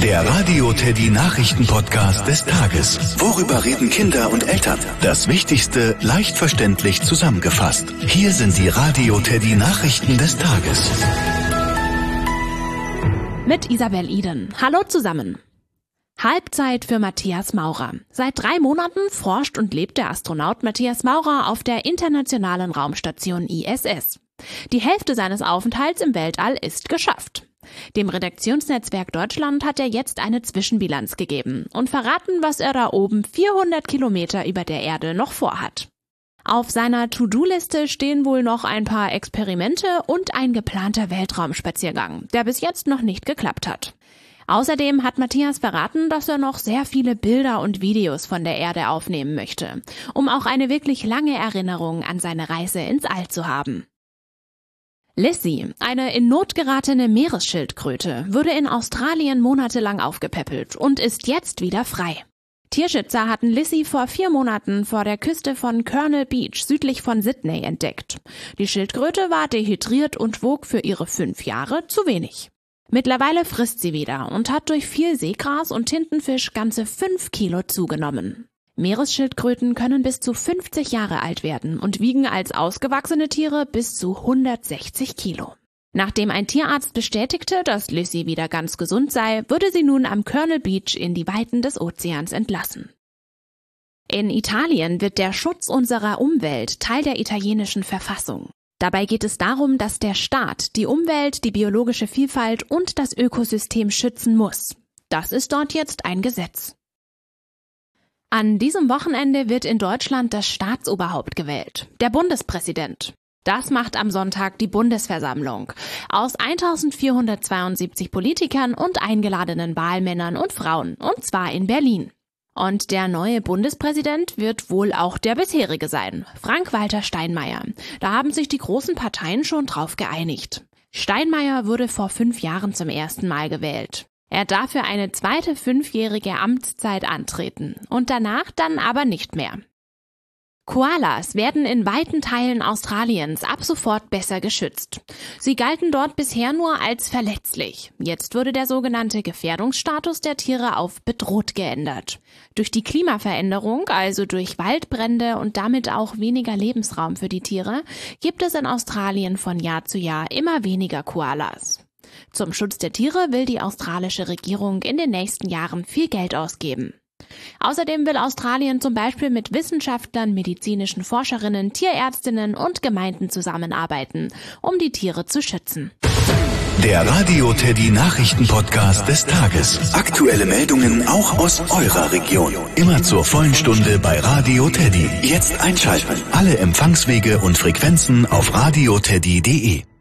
Der Radio Teddy Nachrichten-Podcast des Tages. Worüber reden Kinder und Eltern? Das Wichtigste leicht verständlich zusammengefasst. Hier sind die Radio Teddy Nachrichten des Tages. Mit Isabel Iden. Hallo zusammen. Halbzeit für Matthias Maurer. Seit 3 Monaten forscht und lebt der Astronaut Matthias Maurer auf der internationalen Raumstation ISS. Die Hälfte seines Aufenthalts im Weltall ist geschafft. Dem Redaktionsnetzwerk Deutschland hat er jetzt eine Zwischenbilanz gegeben und verraten, was er da oben 400 Kilometer über der Erde noch vorhat. Auf seiner To-Do-Liste stehen wohl noch ein paar Experimente und ein geplanter Weltraumspaziergang, der bis jetzt noch nicht geklappt hat. Außerdem hat Matthias verraten, dass er noch sehr viele Bilder und Videos von der Erde aufnehmen möchte, um auch eine wirklich lange Erinnerung an seine Reise ins All zu haben. Lizzie, eine in Not geratene Meeresschildkröte, wurde in Australien monatelang aufgepäppelt und ist jetzt wieder frei. Tierschützer hatten Lizzie vor 4 Monaten vor der Küste von Colonel Beach südlich von Sydney entdeckt. Die Schildkröte war dehydriert und wog für ihre 5 Jahre zu wenig. Mittlerweile frisst sie wieder und hat durch viel Seegras und Tintenfisch ganze 5 Kilo zugenommen. Meeresschildkröten können bis zu 50 Jahre alt werden und wiegen als ausgewachsene Tiere bis zu 160 Kilo. Nachdem ein Tierarzt bestätigte, dass Lizzie wieder ganz gesund sei, wurde sie nun am Colonel Beach in die Weiten des Ozeans entlassen. In Italien wird der Schutz unserer Umwelt Teil der italienischen Verfassung. Dabei geht es darum, dass der Staat die Umwelt, die biologische Vielfalt und das Ökosystem schützen muss. Das ist dort jetzt ein Gesetz. An diesem Wochenende wird in Deutschland das Staatsoberhaupt gewählt, der Bundespräsident. Das macht am Sonntag die Bundesversammlung aus 1472 Politikern und eingeladenen Wahlmännern und Frauen, und zwar in Berlin. Und der neue Bundespräsident wird wohl auch der bisherige sein, Frank-Walter Steinmeier. Da haben sich die großen Parteien schon drauf geeinigt. Steinmeier wurde vor 5 Jahren zum ersten Mal gewählt. Er darf für eine zweite 5-jährige Amtszeit antreten und danach dann aber nicht mehr. Koalas werden in weiten Teilen Australiens ab sofort besser geschützt. Sie galten dort bisher nur als verletzlich. Jetzt wurde der sogenannte Gefährdungsstatus der Tiere auf bedroht geändert. Durch die Klimaveränderung, also durch Waldbrände und damit auch weniger Lebensraum für die Tiere, gibt es in Australien von Jahr zu Jahr immer weniger Koalas. Zum Schutz der Tiere will die australische Regierung in den nächsten Jahren viel Geld ausgeben. Außerdem will Australien zum Beispiel mit Wissenschaftlern, medizinischen Forscherinnen, Tierärztinnen und Gemeinden zusammenarbeiten, um die Tiere zu schützen. Der Radio Teddy Nachrichten-Podcast des Tages. Aktuelle Meldungen auch aus eurer Region. Immer zur vollen Stunde bei Radio Teddy. Jetzt einschalten. Alle Empfangswege und Frequenzen auf radioteddy.de.